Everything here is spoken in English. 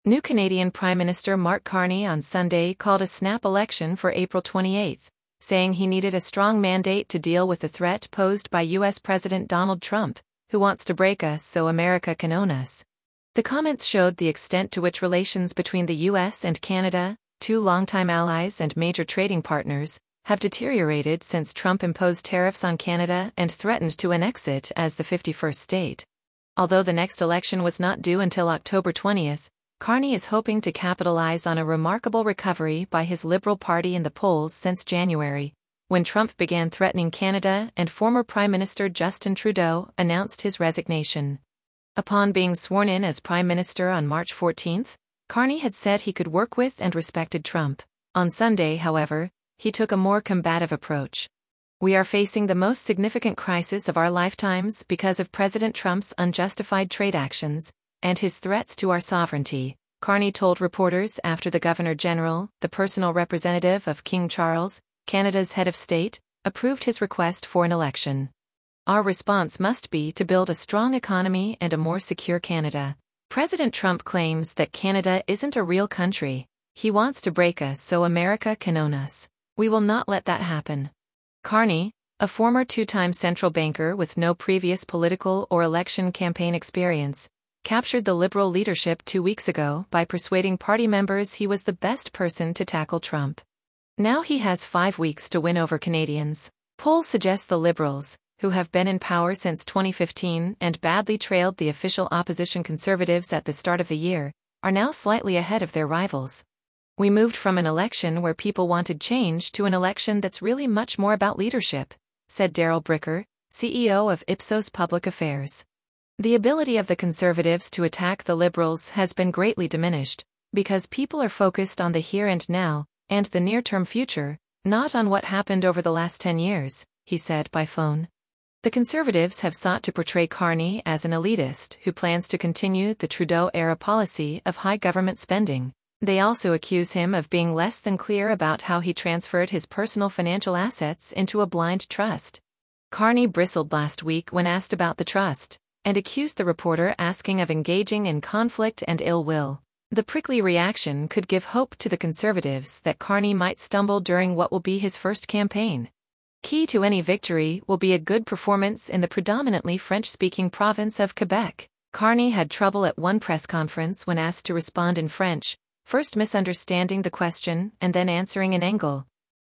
New Canadian Prime Minister Mark Carney on Sunday called a snap election for April 28, saying he needed a strong mandate to deal with the threat posed by U.S. President Donald Trump, who wants to break us so America can own us. The comments showed the extent to which relations between the U.S. and Canada, two longtime allies and major trading partners, have deteriorated since Trump imposed tariffs on Canada and threatened to annex it as the 51st state. Although the next election was not due until October 20, Carney is hoping to capitalize on a remarkable recovery by his Liberal Party in the polls since January, when Trump began threatening Canada and former Prime Minister Justin Trudeau announced his resignation. Upon being sworn in as Prime Minister on March 14, Carney had said he could work with and respected Trump. On Sunday, however, he took a more combative approach. "We are facing the most significant crisis of our lifetimes because of President Trump's unjustified trade actions and his threats to our sovereignty," Carney told reporters after the Governor-General, the personal representative of King Charles, Canada's head of state, approved his request for an election. "Our response must be to build a strong economy and a more secure Canada. President Trump claims that Canada isn't a real country. He wants to break us so America can own us. We will not let that happen." Carney, a former two-time central banker with no previous political or election campaign experience, captured the Liberal leadership 2 weeks ago by persuading party members he was the best person to tackle Trump. Now he has 5 weeks to win over Canadians. Polls suggest the Liberals, who have been in power since 2015 and badly trailed the official opposition Conservatives at the start of the year, are now slightly ahead of their rivals. "We moved from an election where people wanted change to an election that's really much more about leadership," said Darrell Bricker, CEO of Ipsos Public Affairs. The ability of the Conservatives to attack the Liberals has been greatly diminished, because people are focused on the here and now, and the near-term future, not on what happened over the last 10 years, he said by phone. The Conservatives have sought to portray Carney as an elitist who plans to continue the Trudeau-era policy of high government spending. They also accuse him of being less than clear about how he transferred his personal financial assets into a blind trust. Carney bristled last week when asked about the trust, and accused the reporter asking of engaging in conflict and ill will. The prickly reaction could give hope to the Conservatives that Carney might stumble during what will be his first campaign. Key to any victory will be a good performance in the predominantly French-speaking province of Quebec. Carney had trouble at one press conference when asked to respond in French, first misunderstanding the question and then answering in Angle.